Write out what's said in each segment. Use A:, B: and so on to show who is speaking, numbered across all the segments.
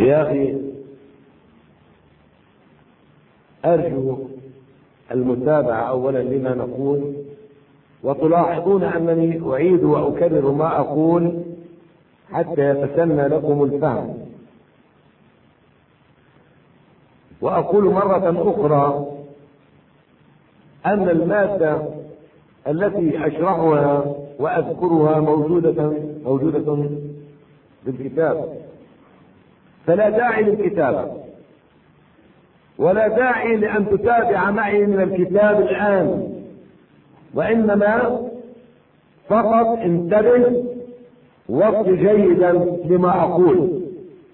A: يا أخي أرجو المتابعة أولا لما نقول، وتلاحظون أنني أعيد وأكرر ما أقول حتى يتسنى لكم الفهم. وأقول مرة أخرى أن المادة التي أشرحها وأذكرها موجودة بالكتاب، فلا داعي للكتابة ولا داعي لأن تتابع معي من الكتاب الآن، وإنما فقط انتبه وقت جيدا لما أقول،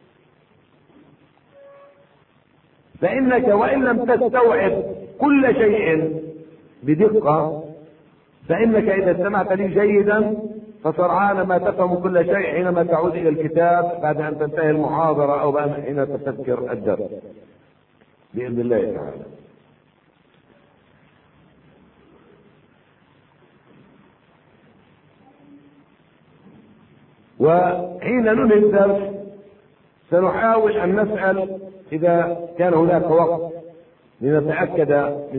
A: فإنك وإن لم تستوعب كل شيء بدقة، فإنك إذا استمعت لي جيدا فسرعان ما تفهم كل شيء حينما تعود إلى الكتاب بعد أن تنتهي المحاضرة أو حين تفكر الدرس بإذن الله تعالى. وحين ننهي الدرس سنحاول أن نسأل إذا كان هناك وقت لنتأكد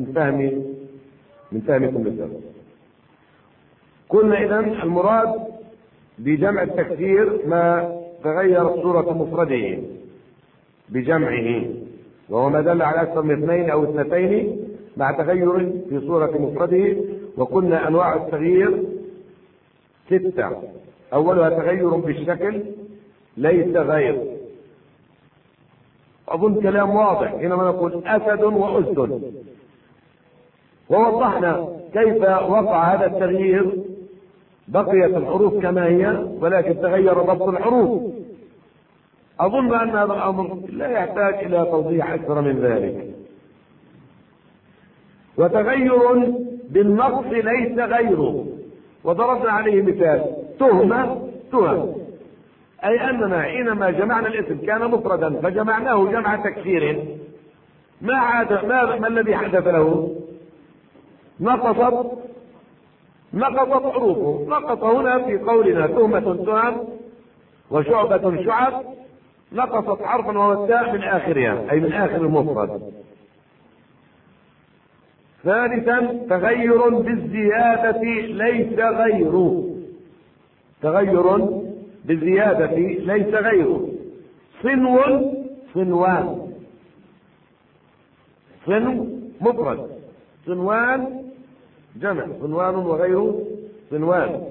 A: من فهمكم للدرس. قلنا إذن المراد بجمع التكسير ما تغير صورة مفرده بجمعه، وهو ما دل على أكثر من اثنين أو اثنتين مع تغير في صورة مفرده. وقلنا أنواع التغيير 6: أولها تغير بالشكل ليس غير. أظن كلام واضح حينما نقول أسد وأسد، ووضحنا كيف وقع هذا التغيير. بقيت الحروف كما هي ولكن تغير ضبط الحروف. أظن أن هذا الأمر لا يحتاج إلى توضيح أكثر من ذلك. وتغير بالنقص ليس غيره، وضربنا عليه مثال تهم، أي أننا حينما جمعنا الاسم كان مفردا فجمعناه جمع تكسير، ما الذي حدث له؟ نقصت حروفه. نقص هنا في قولنا تهمة تهم وشعبة شعب، نقصت حرفا وهو التاء من آخرها أي من آخر المفرد. ثالثا تغير بالزيادة ليس غيره. تغير بالزيادة ليس غيره. صنو صنوان، صنو مفرد، صنوان جمع، صنوان وغيره صنوان.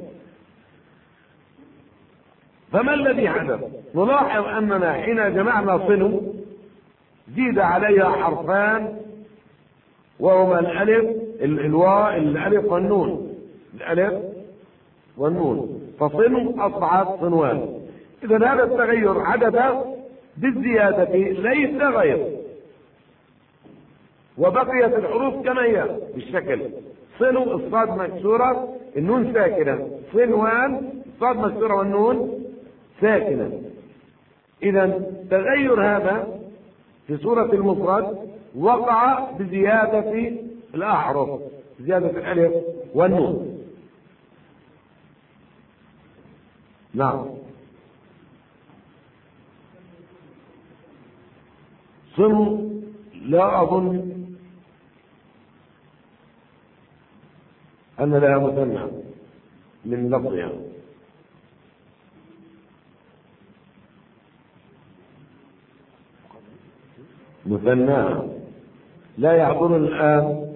A: فما الذي حدث؟ نلاحظ أننا حين جمعنا صنو زيد عليها حرفان وهما الألف الألف والنون، الألف والنون، فصنو أصبحت صنوان. إذا هذا التغير حدث بالزيادة ليس غير، وبقيت الحروف كما هي بالشكل. صنو الصاد مكسورة النون ساكنة، صنوان الصاد مكسورة والنون ساكنة. إذا تغير هذا في صورة المفرد وقع بزيادة الأحرف، زيادة الألف والنون. نعم. صنو لا أظن أن لها مثنى من لفظها. مثنى لا يحضرني الآن.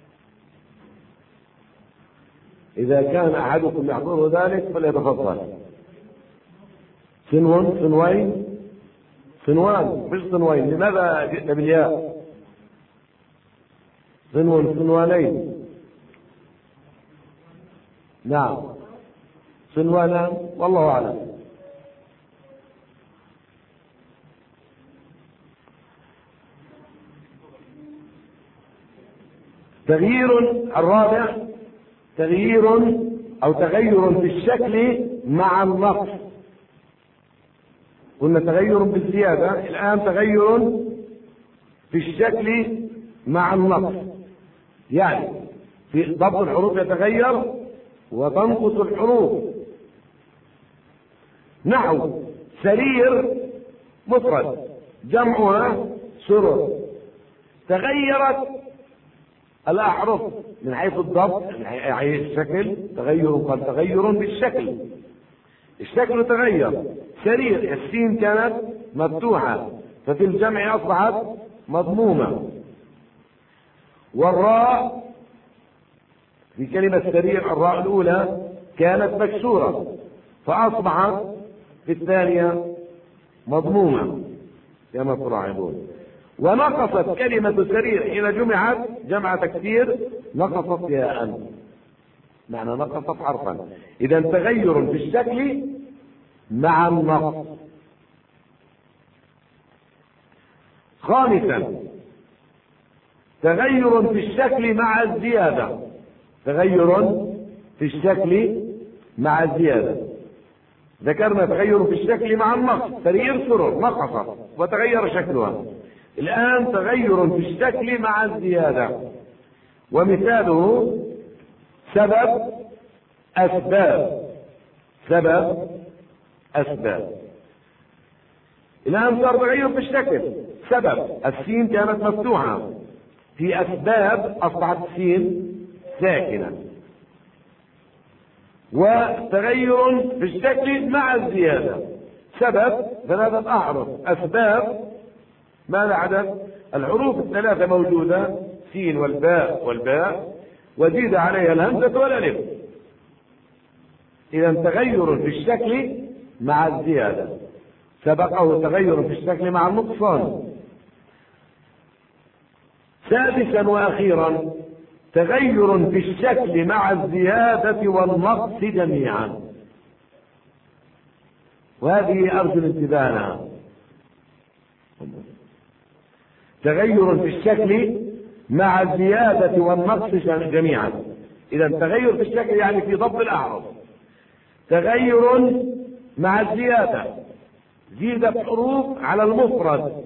A: إذا كان أحدكم يحضره ذلك فليتفضل. صنو صنوين صنوان مش صنوين، لماذا جئت بالياء؟ صنو صنوانين. نعم صنوانا والله أعلم. تغيير الرابع تغيير أو تغير في الشكل مع النقص. قلنا تغير بالزيادة، الآن تغير في الشكل مع النقص، يعني في ضبط الحروف يتغير وتنقص الحروف. نحو سرير مفرد جمعها سرر. تغيرت الأحرف من حيث الضبط، من حيث الشكل، تغير بالشكل، الشكل تغير. سرير، السين كانت مفتوحة ففي الجمع أصبحت مضمومة، والراء في كلمة سرير الراء الأولى كانت مكسورة فأصبحت في الثانية مضمومة كما تلاحظون. ونقصت كلمة سرير حين جمعت جمع تكسير، نقصت ياء، معنى نقصت حرفا. إذا تغير في الشكل مع النقص. خامسا تغير في الشكل مع الزيادة، تغير في الشكل مع الزيادة. ذكرنا تغير في الشكل مع النقص، سرير سرر نقصت وتغير شكلها. الآن تغير في الشكل مع الزيادة، ومثاله سبب أسباب، سبب أسباب. الآن صار تغير في الشكل. سبب، السين كانت مفتوحة، في أسباب أصبحت السين ساكنة. وتغير في الشكل مع الزيادة. سبب 3 أحرف، أسباب ماذا عدد؟ الحروف الثلاثة موجودة، سين والباء والباء، وزيد عليها الهمزة والألف. إذا تغير في الشكل مع الزيادة، سبقه تغير في الشكل مع النقصان. سادسا وأخيرا تغير في الشكل مع الزيادة والنقص جميعا، وهذه أرجو انتباهنا. تغير في الشكل مع الزيادة والنقص جميعا. إذا تغير في الشكل يعني في ضبط الأحرف. تغير مع الزيادة، زيدت حروف على المفرد،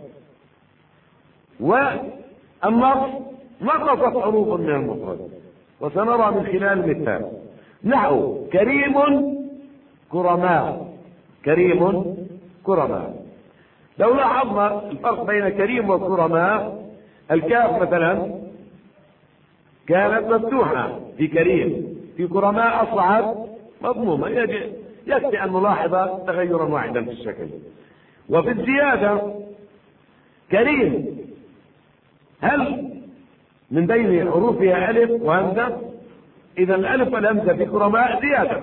A: والنقص نقصت حروف من المفرد، وسنرى من خلال مثال. نحو كريم كرماء، كريم كرماء. لو لاحظنا الفرق بين كريم وكرماء، الكاف مثلا كانت مفتوحة في كريم، في كرماء أصبحت مضمومة. يكفي أن نلاحظ تغيرا واحدا في الشكل. وفي الزيادة كريم هل من بين حروفها ألف وهمزة؟ إذا الألف والهمزة في كرماء زيادة.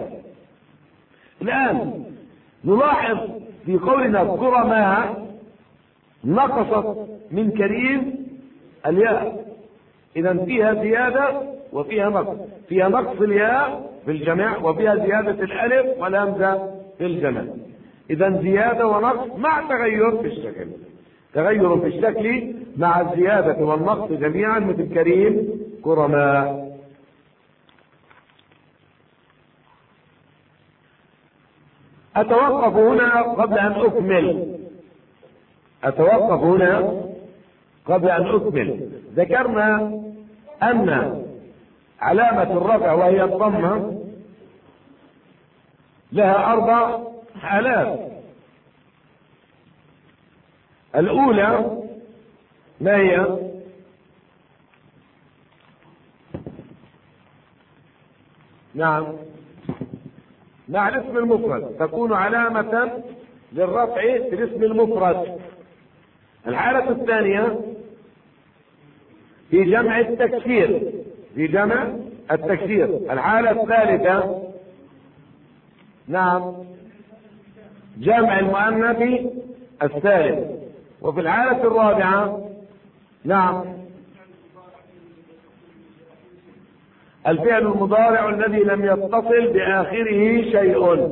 A: الآن نلاحظ في قولنا كرماء نقصت من كريم الياء، إذا فيها زيادة وفيها نقص، فيها نقص الياء في الجمع وفيها زيادة الألف والهمزة في الجمع. إذا زيادة ونقص مع تغير في الشكل، تغير في الشكل مع الزيادة والنقص جميعا، مثل كريم كرماء. أتوقف هنا قبل أن أكمل، أتوقف هنا قبل أن أكمل. ذكرنا أن علامة الرفع وهي الضمة لها 4 حالات. الأولى ما هي؟ نعم، مع الاسم المفرد تكون علامة للرفع في الاسم المفرد. الحالة الثانية في جمع التكسير، في جمع التكسير. الحالة الثالثة نعم جمع المؤنث الثالث. وفي الحالة الرابعة نعم الفعل المضارع الذي لم يتصل بآخره شيء.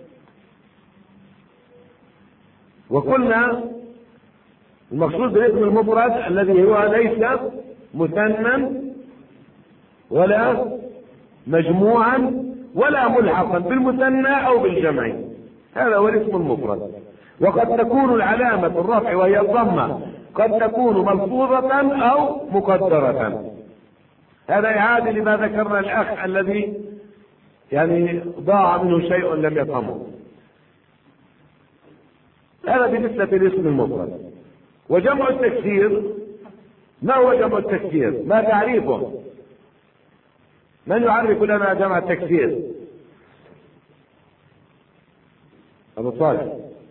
A: وقلنا المقصود بالاسم المفرد الذي هو ليس مثنى ولا مجموعا ولا ملحقا بالمثنى او بالجمع، هذا هو الاسم المفرد. وقد تكون العلامة الرفع وهي الضمة قد تكون ملفوظة او مقدرة. هذا إعادة لما ذكرنا الأخ الذي يعني ضاع منه شيء لم يفهمه. هذا بالنسبة للاسم المفرد. وجمع التكسير، ما هو جمع التكسير؟ ما تعريفه؟ من يعرف لنا جمع التكسير؟ أبو صالح.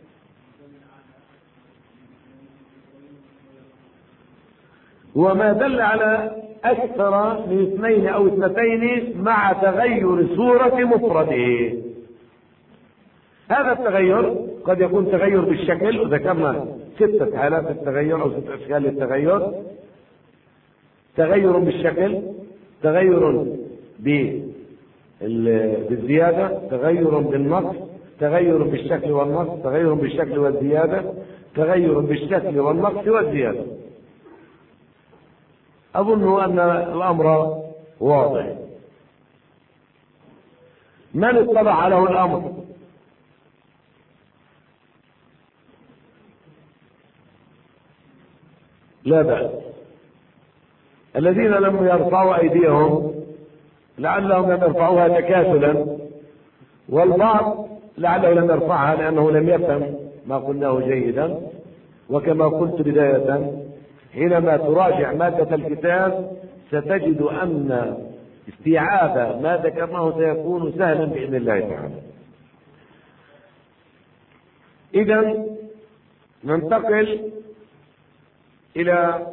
A: هو ما دل على أكثر من اثنين أو اثنتين مع تغير صورة مفرده. هذا التغير قد يكون تغير بالشكل، وذكرنا 6 حالات التغير أو 6 أشكال للتغير: تغير بالشكل، تغير بالزيادة، تغير بالنقص، تغير بالشكل والنقص، تغير بالشكل والزيادة، تغير بالشكل والنقص والزيادة. أظن أن الأمر واضح. من اطلع له الأمر؟ لا بأس. الذين لم يرفعوا أيديهم لعلهم لم يرفعوها تكاسلا، والبعض لعله لم يرفعها لأنه لم يفهم ما قلناه جيدا. وكما قلت بداية، حينما تراجع مادة الكتاب ستجد أن استيعاب ما ذكرناه سيكون سهلا بإذن الله تعالى. إذن ننتقل إلى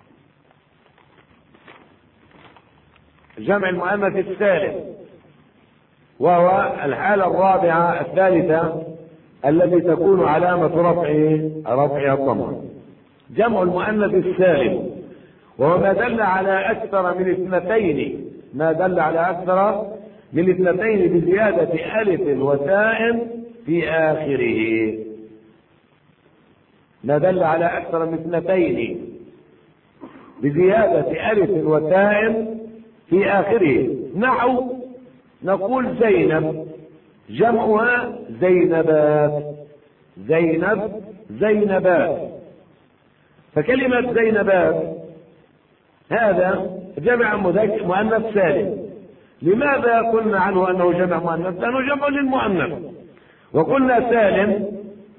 A: جمع المؤنث السالم، وهو الحالة الرابعة الثالثة التي تكون علامة رفعها الضمة. جمع المؤنث السالم وهو ما دل على أكثر من اثنتين، ما دل على أكثر من اثنتين بزيادة ألف وتاء في آخره. ما دل على أكثر من اثنتين بزيادة ألف وتاء في آخره. نحو نقول زينب، جمعها زينبات، زينب زينبات. فكلمة زينبات هذا جمع مؤنث سالم. لماذا قلنا عنه أنه جمع مؤنث؟ لأنه جمع للمؤنث. وقلنا سالم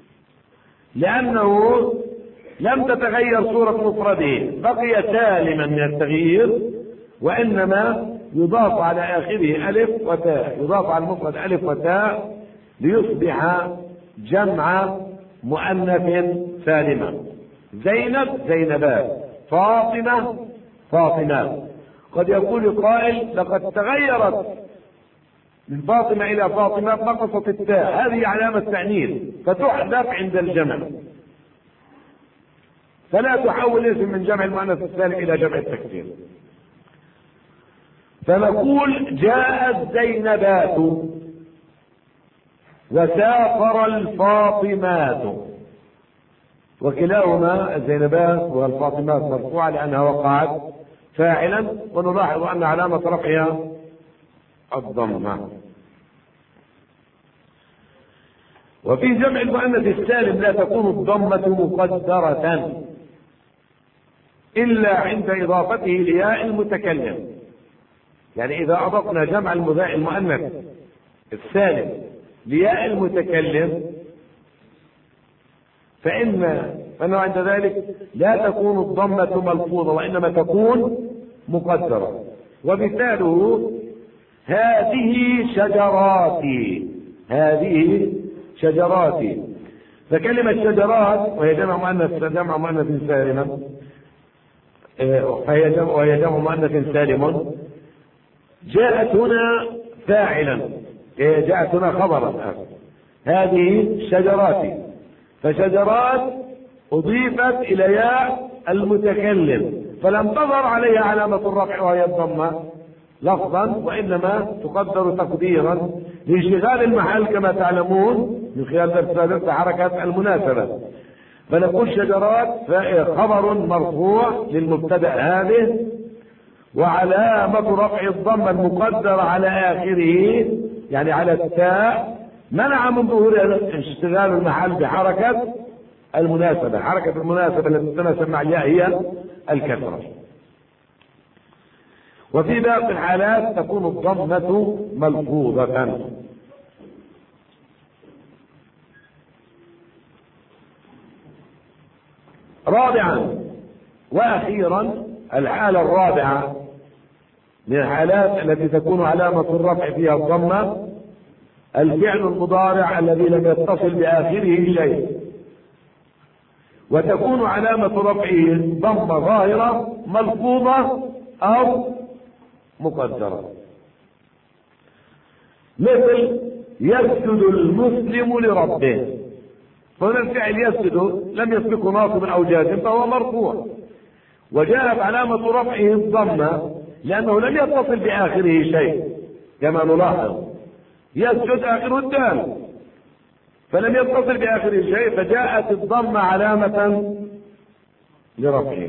A: لأنه لم تتغير صورة مفرده، بقي سالما من التغيير، وإنما يضاف على آخره ألف وتاء، يضاف على المفرد ألف وتاء ليصبح جمع مؤنث سالما. زينب زينبات، فاطمة فاطمات. قد يقول قائل لقد تغيرت من فاطمة إلى فاطمة نقصت التاء، هذه علامة تعنيف فتحذف عند الجمع، فلا تحول اسم من جمع المؤنث السالم إلى جمع التكسير. فنقول جاءت زينبات وسافر الفاطمات، وكلاهما الزينبات والفاطمات مرفوعة لأنها وقعت فاعلا، ونلاحظ أن علامة رفعها الضمة. وفي جمع المؤنث السالم لا تكون الضمة مقدرة إلا عند إضافته لياء المتكلم. يعني إذا أضفنا جمع المؤنث السالم لياء المتكلم فإنه عند ذلك لا تكون الضمة ملفوظة وإنما تكون مقدرة. ومثاله هذه شجراتي، هذه شجراتي. فكلمة شجرات وهي جمع مؤنث سالما، وهي جمع مؤنث سالم، جاءت هنا فاعلا، جاءت هنا خبرا. هذه شجراتي، فشجرات أضيفت إلى ياء المتكلم فلم تظهر عليها علامة الرفع وهي الضمة لفظا، وإنما تقدر تقديرا لانشغال المحل كما تعلمون من خلال درس حركة المناسبة. فنقول شجرات خبر مرفوع للمبتدأ هذه، وعلامة رفع الضمة المقدرة على آخره يعني على التاء منع من ظهور اشتغال المحل بحركة المناسبة. حركة المناسبة التي تتناسب مع الياء هي الكسرة. وفي باقي الحالات تكون الضمة ملفوظة. رابعا وأخيرا الحالة الرابعة من الحالات التي تكون علامة الرفع فيها الضمة الفعل المضارع الذي لم يتصل بآخره شيء، وتكون علامة رفعه ضمة ظاهرة ملفوظة أو مقدرة، مثل يسجد المسلم لربه. فهنا الفعل يسجد لم يسبقه ناصب أو جازم فهو مرفوع، وجاءت علامة رفعه الضمة لأنه لم يتصل بآخره شيء كما نلاحظ، يسجد آخره الدال فلم يتصل بآخره شيء فجاءت الضمة علامة لرفعه.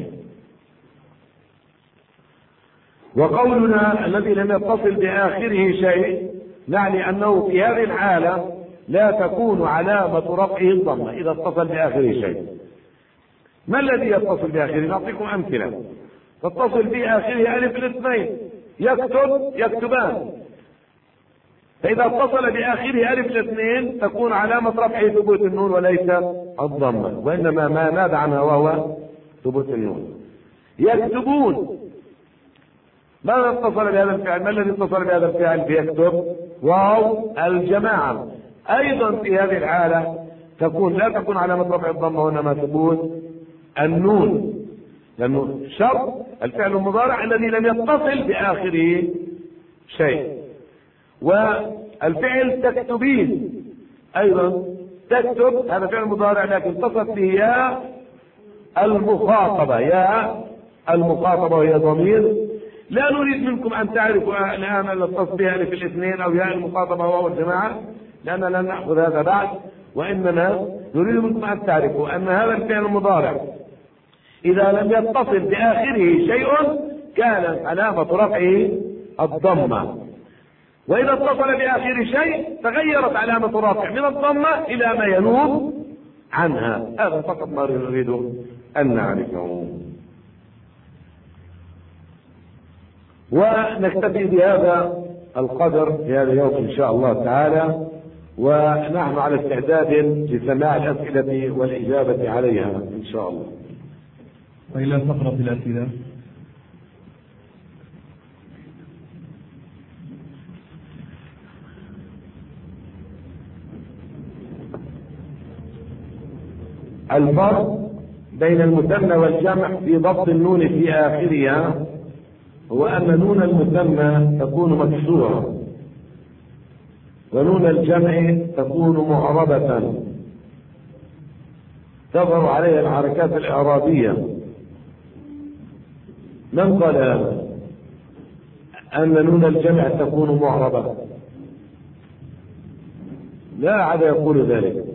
A: وقولنا الذي لم يتصل بآخره شيء نعني أنه في هذه الحالة لا تكون علامة رفعه الضمة إذا اتصل بآخره شيء. ما الذي يتصل بآخره؟ نعطيكم أمثلة. تتصل بآخره ألف الاثنين، يكتب يكتبان، فإذا اتصل بآخره ألف الاثنين تكون علامة رفعه ثبوت النون وليس الضمة، وإنما ما نادى عنها وهو ثبوت النون. يكتبون ماذا اتصل بهذا الفعل؟ ما الذي اتصل بهذا الفعل بيكتب؟ واو الجماعة. أيضا في هذه الحالة لا تكون علامة رفع الضمة وإنما ثبوت النون، لأنه شرط الفعل المضارع الذي لم يتصل بآخره شيء. والفعل تكتبين أيضا تكتب هذا فعل مضارع لكن اتصلت به يا المخاطبة وهي ضمير. لا نريد منكم أن تعرفوا الآن أن اتصل بها ألف الاثنين أو ياء المخاطبة وهو الجماعة، لأننا لن نأخذ هذا بعد، وإنما نريد منكم أن تعرفوا أن هذا الفعل المضارع إذا لم يتصل بآخره شيء كانت علامة رفعه الضمة، وإذا اتصل بآخر شيء تغيرت علامة الرفع من الضمة إلى ما ينوب عنها. هذا فقط ما نريد أن نعرفه. ونكتفي بهذا القدر في هذا اليوم إن شاء الله تعالى، ونحن على استعداد لسماع الأسئلة والإجابة عليها إن شاء الله.
B: وإلى فقرة الأسئلة.
A: الفرق بين المثنى والجمع في ضبط النون في آخرها هو أن نون المثنى تكون مكسورة ونون الجمع تكون معربة تظهر عليها الحركات الإعرابية. من قال أن نون الجمع تكون معربة؟ لا أحد يقول ذلك،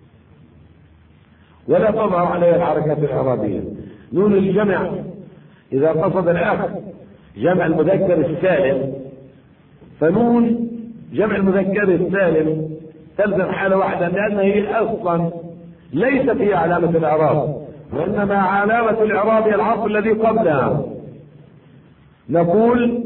A: ولا تظهر عليها الحركات الإعرابية. نون الجمع إذا قصد الأخ جمع المذكر السالم فنون جمع المذكر السالم تلزم حالة واحدة، لأنها هي أصلا ليست هي علامة الإعراب، وإنما علامة الإعراب هي العطف الذي قبلها. نقول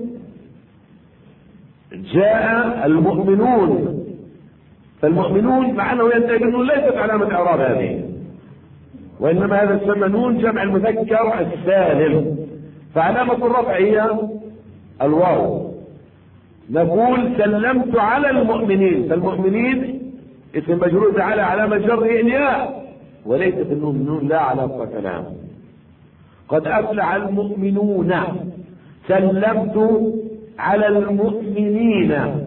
A: جاء المؤمنون، فالمؤمنون مع أنه ينتهي بالنون ليست علامة إعراب هذه، وإنما هذا يسمى نون جمع المذكر السالم، فعلامة الرفع هي الواو. نقول سلمت على المؤمنين، فالمؤمنين اسم مجرور على علامة جره الياء وليست النون لا علاقة لها. قد أفلح المؤمنون، سلمت على المؤمنين،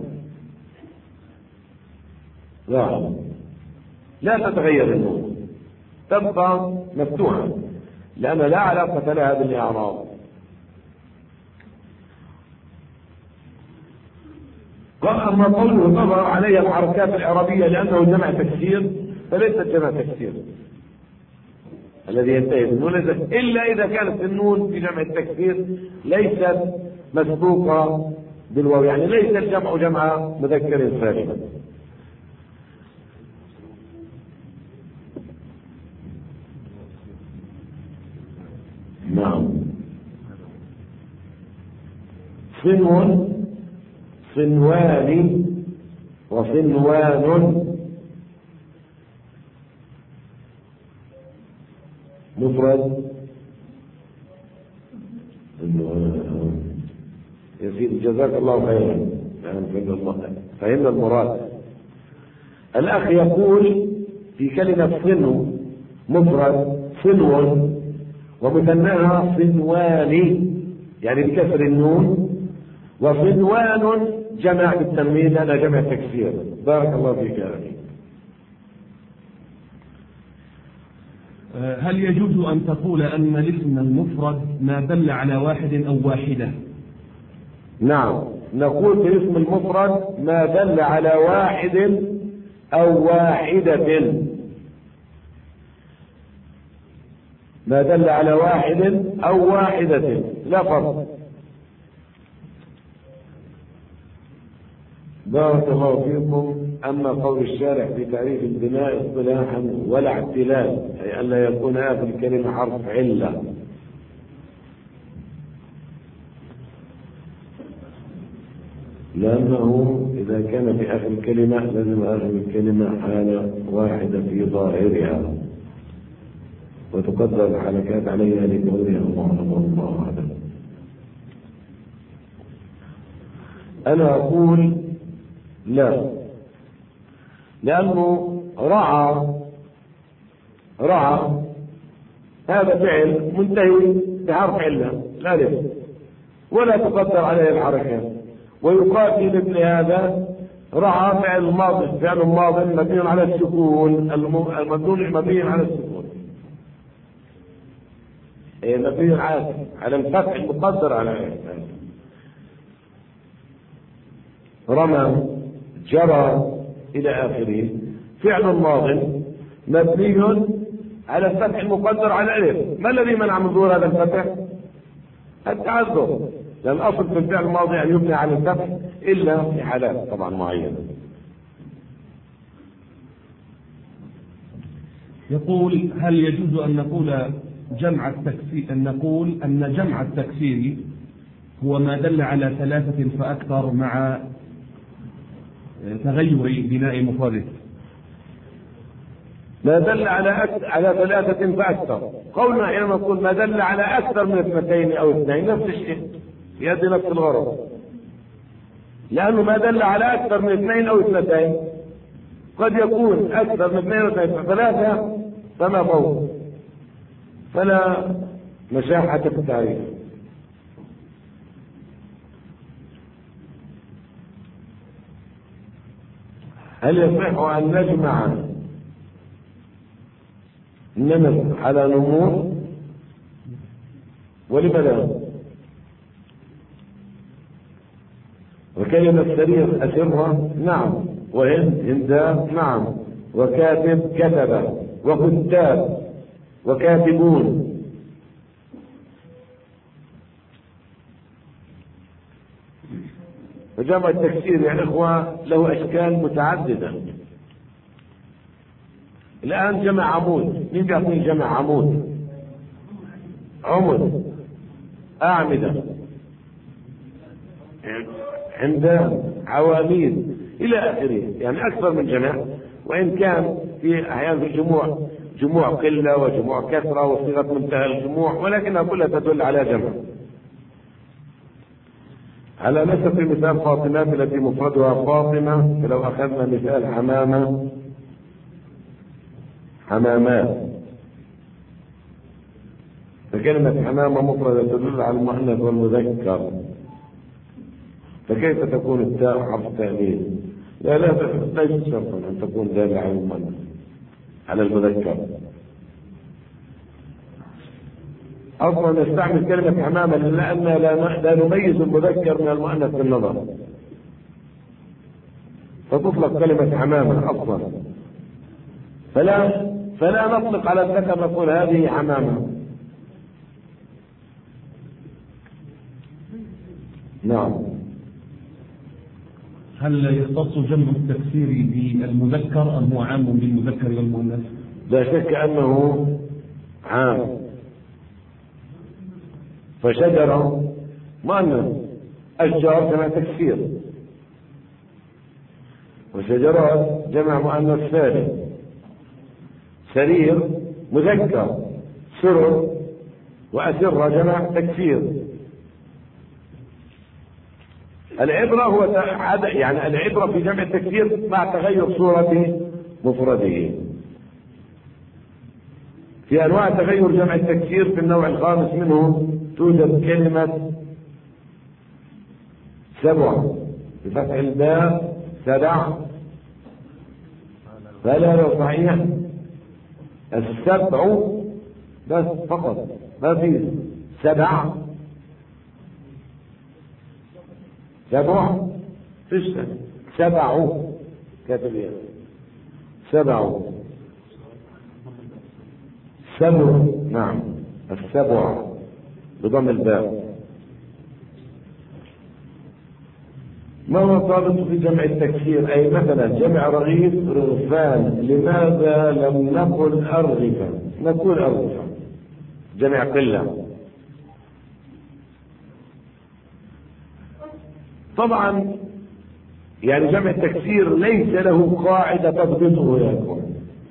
A: لا تتغير النون، تبقى مفتوحة لأن لا علاقة لها بالإعراب. أما قوله تظهر عليها الحركات الإعرابية لأنه جمع تكسير فليست جمع تكسير الذي ينتهي بالنون إلا إذا كانت النون في جمع التكسير ليست مسبوقة بالواو، يعني ليس الجمع جمع مذكر سالما. نعم. صنو، صنوان، وصنوان. مفرد يا سيدي جزاك الله خيرا، فهمنا المراد. الأخ يقول في كلمة صنو مفرد صنو ومثناها صنوان يعني بكسر النون، وصنوان جمع بالتنوين هذا جمع تكسير. بارك الله فيك يا أخي.
B: هل يجوز أن تقول أن الاسم المفرد ما دل على واحد أو واحدة؟
A: نعم، نقول في الاسم المفرد ما دل على واحد أو واحدة، ما دل على واحد أو واحدة لا فرق. بارك الله فيكم. أما قول الشارع في تعريف البناء اصطلاحا ولا اعتلال، أي أن لا يكون آخر الكلمة حرف علة، لأنه إذا كان في آخر الكلمة لازم آخر الكلمة حالة واحدة في ظاهرها وتقدر الحركات عليها لكونها الله أعلم. أنا أقول لا، لأنه رعى هذا فعل منتهي بحرف علة الألف ولا تقدر عليه الحركات، ويقال في مثل هذا رعى فعل ماضي، فعل ماضي مبني على السكون، مبني على السكون، مبني على الفتح المقدر على رمى جرى إلى آخره، فعل ماض مبني على الفتح المقدر على الألف. ما الذي منع من ظهور هذا الفتح؟ التعذر، لأن الأصل في الفعل الماضي أن يبنى على الفتح إلا في حالات طبعا معينة.
B: يقول هل يجوز أن نقول أن جمع التكسير هو ما دل على ثلاثة فأكثر مع تغير بناء مفرده؟
A: ما دل على ثلاثة فأكثر، قولنا حينما نقول ما دل على أكثر من اثنتين أو اثنين نفس الشيء، يؤدي نفس الغرض، لأنه ما دل على أكثر من اثنين أو اثنتين قد يكون أكثر من اثنين أو اثنين، ثلاثة فما فوق، فلا مشاحة في التعريف. هل يصح أن نجمع نمط على نمور؟ ولماذا؟ وكلمة سرير أسرة نعم، هنداب نعم، وكاتب كتب، وكتاب وكاتبون. وجمع التكسير يا إخوة له أشكال متعددة. الآن جمع عمود، مين بيعطيني جمع عمود؟ عمد، أعمدة، عمدان، عواميد إلى آخره، يعني أكثر من جمع، وإن كان في أحيانا في جموع قلة وجموع كثرة وصيغة منتهى الجموع، ولكنها كلها تدل على جمع. على نسب مثال فاطمات التي مفردها فاطمة، فلو أخذنا مثال حمامات، فكلمة حمامة مفردة تدل على المؤنث والمذكر، فكيف تكون التاء حرف تأنيث؟ ليس شرطا أن تكون دالة على المؤنث على المذكر. أصلا نستعمل كلمة حمامة لأننا لا نميز المذكر من المؤنث بالنظر، فتطلق كلمة حمامة أصلا، فلا نطلق على الذكر نقول هذه حمامة. نعم.
B: هل يختص جمع التكسير بالمذكر أم هو عام بالمذكر والمؤنث؟
A: لا شك أنه عام، فشجرة مؤنث، أشجار جمع تكسير، وشجرات جمع مؤنث سالم، سرير مذكر، سر وأسر جمع تكسير. العبرة هو يعني العبرة في جمع التكسير مع تغير صورة مفرده. في أنواع تغير جمع التكسير في النوع الخامس منه توجد كلمة سبع بفتح الباء سبع، فلا لو صحيح السبع بس فقط، ما في سبع سبع فيش سبع كاتب سبع سبع، نعم السبع بضم الباء. ما هو الضابط في جمع التكسير؟ أي مثلا جمع رغيف رغفان، لماذا لم نقل أرغفا؟ نقول أرغفا جمع قلة. طبعا يعني جمع التكسير ليس له قاعدة تضبطه يكون،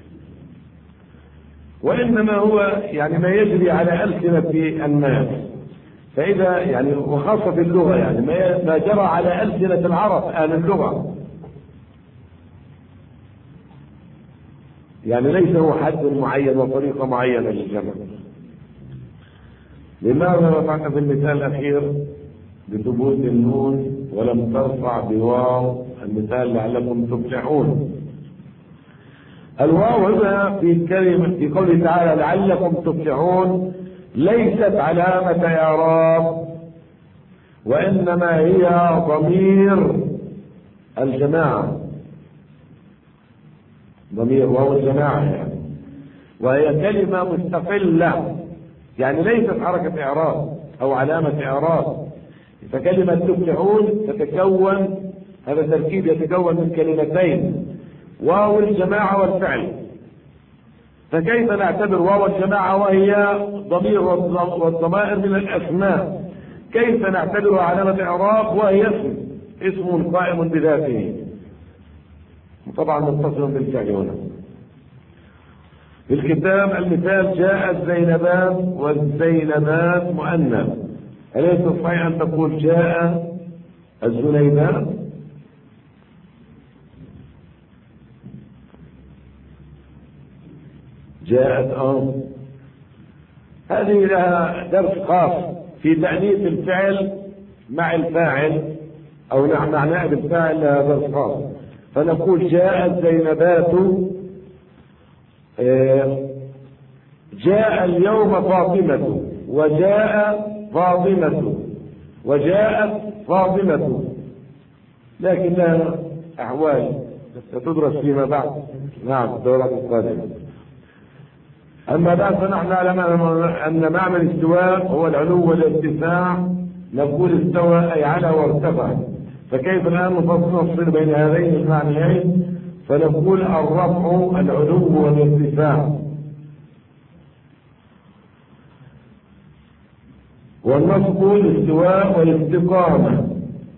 A: وإنما هو يعني ما يجري على ألسنة الناس. فإذا يعني وخاصة في اللغة يعني ما جرى على ألسنة العرب أهل اللغة، يعني ليس هو حد معين وطريقة معينة للجمع. لماذا رفعت في المثال الأخير بثبوت النون ولم ترفع بواو المثال لعلكم تفلحون؟ الواو هنا في كلمة في قوله تعالى لعلكم تفلحون ليست علامة إعراب، وإنما هي ضمير الجماعة، ضمير واو الجماعة يعني، وهي كلمة مستقلة يعني ليست حركة إعراب أو علامة إعراب. فكلمة تفلحون تتكون، هذا التركيب يتكون من كلمتين واو الجماعة والفعل، فكيف نعتبر واو الجماعة وهي ضمير والضمائر من الأسماء، كيف نعتبرها علامة إعراب وهي اسم قائم بذاته طبعا متصل بالفعل. هنا في الكتاب المثال جاء الزينبات والزينبات مؤنث، أليس صحيح أن تقول جاء الزنيبات؟ جاءت هذه لها درس خاص في تأنيث الفعل مع الفاعل أو مع نائب الفاعل، لها درس خاص. فنقول جاء الزينبات، جاء اليوم فاطمة، وجاء فاطمة، وجاءت فاطمة، لكن لها أحوال ستدرس فيما بعد، نعم الدورات القادمة. أما بعد فنحن نعلم أن معنى الاستواء هو العلو والارتفاع، نقول استوى أي على وارتفع، فكيف الآن نفصل بين هذين المعنيين؟ فنقول الرفع العلو والارتفاع، والنصب الاستواء والاستقامة،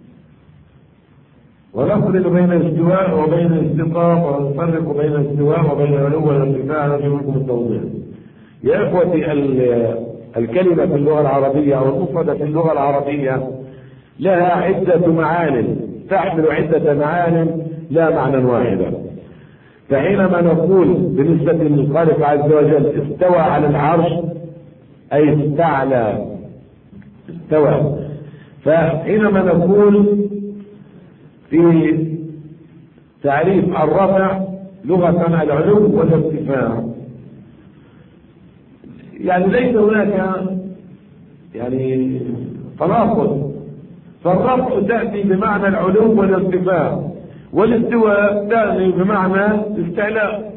A: ونفرق بين الاستواء وبين الاستقامة، ونفرق بين الاستواء وبين العلو والارتفاع. نرجو منكم التوضيح. يا إخوتي، الكلمة في اللغة العربية أو المفردة في اللغة العربية لها عدة معان، تحمل عدة معان لا معنى واحدا. فحينما نقول بالنسبة للخالق عز وجل استوى على العرش أي استعلى، استوى. فحينما نقول في تعريف الرفع لغة العلو والارتفاع، يعني ليس هناك يعني تناقض، فالرفع تأتي بمعنى العلو والارتفاع، والاستواء تأتي بمعنى الاستعلاء.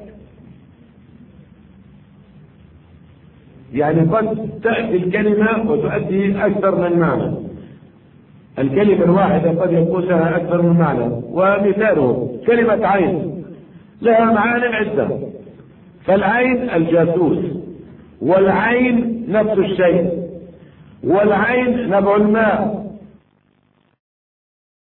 A: يعني قد تأتي الكلمة وتؤدي أكثر من معنى، الكلمة الواحدة قد يكون لها أكثر من معنى. ومثاله كلمة عين لها معاني عدة، فالعين الجاسوس، والعين نفس الشيء، والعين نبع الماء،